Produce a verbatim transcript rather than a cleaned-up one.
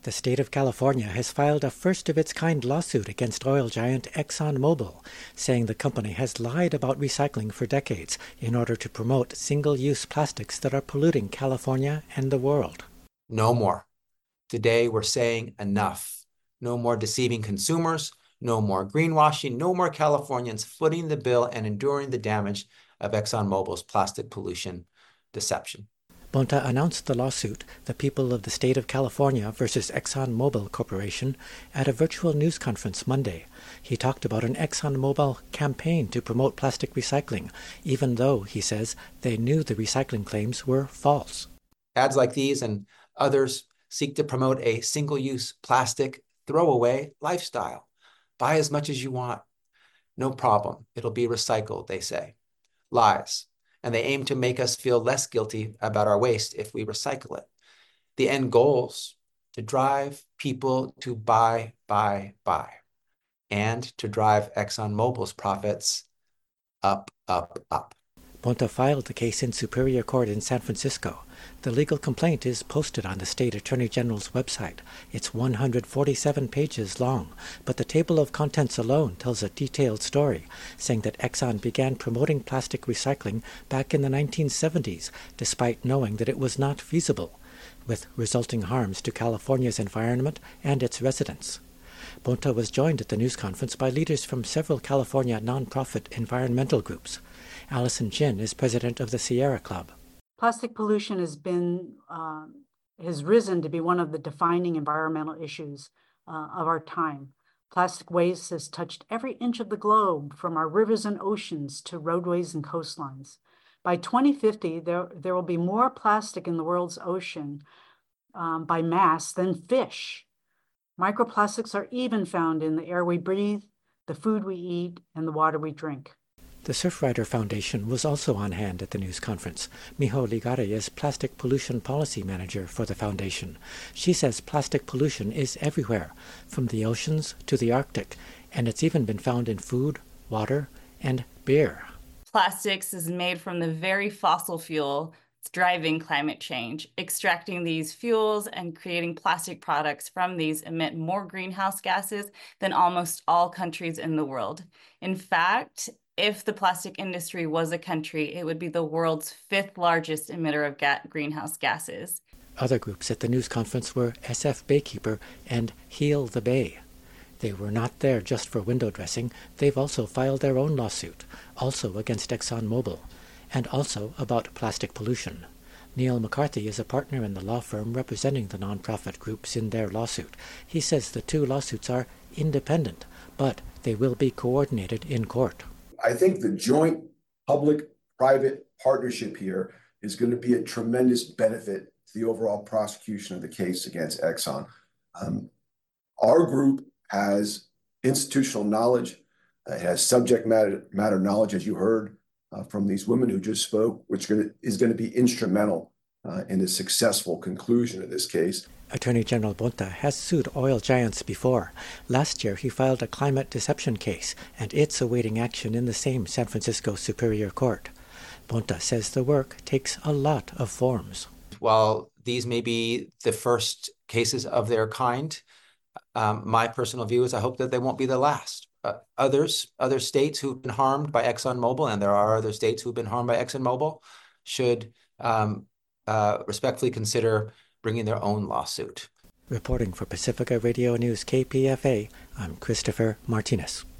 The state of California has filed a first-of-its-kind lawsuit against oil giant ExxonMobil, saying the company has lied about recycling for decades in order to promote single-use plastics that are polluting California and the world. No more. Today, we're saying enough. No more deceiving consumers, no more greenwashing, no more Californians footing the bill and enduring the damage of ExxonMobil's plastic pollution deception. Bonta announced the lawsuit, the people of the state of California versus ExxonMobil Corporation, at a virtual news conference Monday. He talked about an ExxonMobil campaign to promote plastic recycling, even though, he says, they knew the recycling claims were false. Ads like these and others seek to promote a single-use plastic throwaway lifestyle. Buy as much as you want. No problem. It'll be recycled, they say. Lies. And they aim to make us feel less guilty about our waste if we recycle it. The end goals: to drive people to buy, buy, buy, and to drive ExxonMobil's profits up, up, up. Bonta filed the case in Superior Court in San Francisco. The legal complaint is posted on the state attorney general's website. It's one hundred forty-seven pages long, but the table of contents alone tells a detailed story, saying that Exxon began promoting plastic recycling back in the nineteen seventies, despite knowing that it was not feasible, with resulting harms to California's environment and its residents. Bonta was joined at the news conference by leaders from several California nonprofit environmental groups. Allison Chin is president of the Sierra Club. Plastic pollution has been uh, has risen to be one of the defining environmental issues uh, of our time. Plastic waste has touched every inch of the globe, from our rivers and oceans to roadways and coastlines. By twenty fifty, there, there will be more plastic in the world's ocean um, by mass than fish. Microplastics are even found in the air we breathe, the food we eat, and the water we drink. The Surfrider Foundation was also on hand at the news conference. Miho Ligare is Plastic Pollution Policy Manager for the foundation. She says plastic pollution is everywhere, from the oceans to the Arctic, and it's even been found in food, water, and beer. Plastics is made from the very fossil fuel that's driving climate change. Extracting these fuels and creating plastic products from these emit more greenhouse gases than almost all countries in the world. In fact, if the plastic industry was a country, it would be the world's fifth largest emitter of ga- greenhouse gases. Other groups at the news conference were S F Baykeeper and Heal the Bay. They were not there just for window dressing. They've also filed their own lawsuit, also against ExxonMobil, and also about plastic pollution. Neil McCarthy is a partner in the law firm representing the nonprofit groups in their lawsuit. He says the two lawsuits are independent, but they will be coordinated in court. I think the joint public-private partnership here is going to be a tremendous benefit to the overall prosecution of the case against Exxon. Um, our group has institutional knowledge, uh, it has subject matter, matter knowledge, as you heard uh, from these women who just spoke, which is going to be instrumental uh, in the successful conclusion of this case. Attorney General Bonta has sued oil giants before. Last year, he filed a climate deception case, and it's awaiting action in the same San Francisco Superior Court. Bonta says the work takes a lot of forms. While these may be the first cases of their kind, um, my personal view is I hope that they won't be the last. Uh, others, other states who've been harmed by ExxonMobil, and there are other states who've been harmed by ExxonMobil, should um, uh, respectfully consider bringing their own lawsuit. Reporting for Pacifica Radio News K P F A, I'm Christopher Martinez.